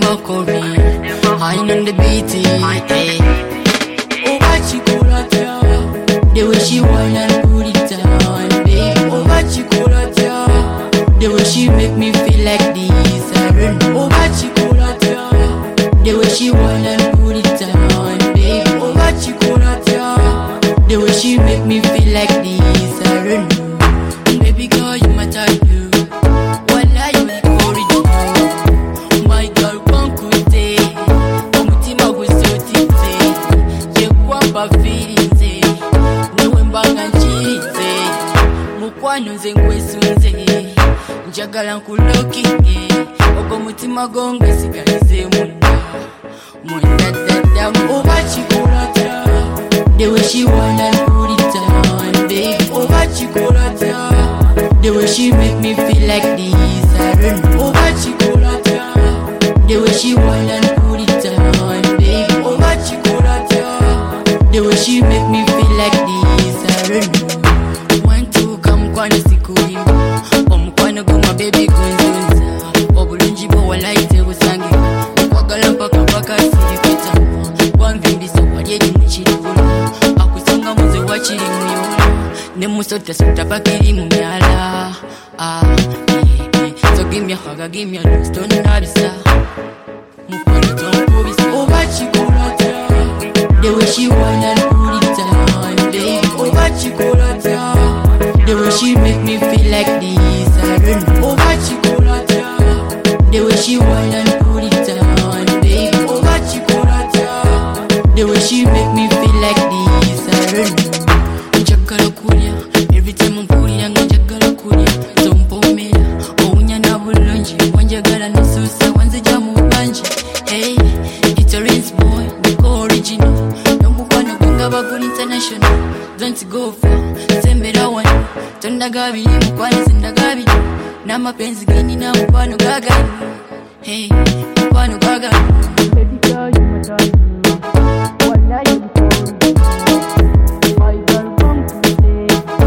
never call me. High on the beat, hey. Oh, what she call her, the way she whine and put it down, baby. Oh, what she call her, the way she make me feel like this. I don't know. Oh, what she call her, the way she whine and put it down, baby. Oh, what she call her, the way she make me feel like this. I don't know. Baby girl, you my type, you. Wala you the original. My girl, one could say, Omutima was so deep, say. You kwamba feeling, say. Nwembanga nchirize. Mukwano nze nkwesunze. Njagala nkulokinge. Ogo mutima gonge sigalize munda. Munda dada. Oh, what she call her, the way she whine and put it down, baby. Oh, what she call her, the way she make me feel like this. I don't know. Oh, what she call her, the way she whine and put it down, baby. Oh, what she call her, the way she make me feel like this. I don't know. Want to come kwano sikuimba, omukwano guma baby kunzunza. Obulungi bwo walaite busange, okwagala mpaka siripita. Wanvimbisa walyeji muchiribula, akusanga muze wachiri muyolo. Nemusota sota pakiri mumyala. So give me a hug, give me a loose, don't nabisa. Mukwano don't kubisa. Oh, what she call her, the way she whine and put it down, baby. Oh, what she call her, the way she make me feel like this. I don't know. Oh, what she call her, the way she whine and put it down, baby. Oh, what she call her, the way she make me feel like this. I don't know. Njagala kulya, every time mpulira nga njagala kulya. Tompomera, owunya na bulungi. Wanjagala nesusa, wanzija mu banji. Hey, it's a rinse boy, the original. Nomukwano gwenga bagula international. Don't go for, sembera wano. Tondagabiri, mukwano sindagabiri. Namapenzi geni na mukwano gagani. Hey, mukwano gagani. Baby girl, you my darling. Wala you the my girl, come to stay.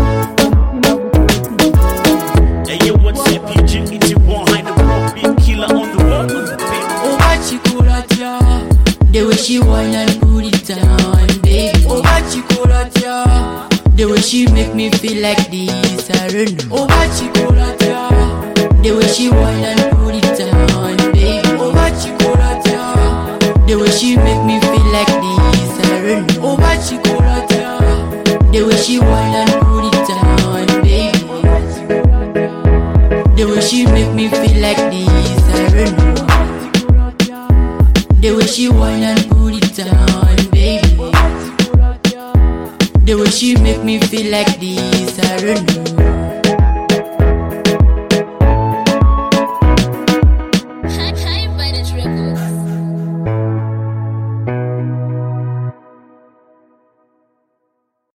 Hey, yo, what's up, PG? It's your one high the road, big killer on the road. Oh, what she call her, the way she whine and put it down, baby. Oh, what she call her, the way she make me feel like this. I don't know. Oh, what she call her, the way she whine and put it down, baby. Oh, what she call her, the way she make me feel like this. I don't know. Oh, what she call her, the way she whine and put it down, baby. The way she make me feel like this. I don't know. The way she whine and put it down, baby. The way she make me feel like this. I don't know. High Finance Records.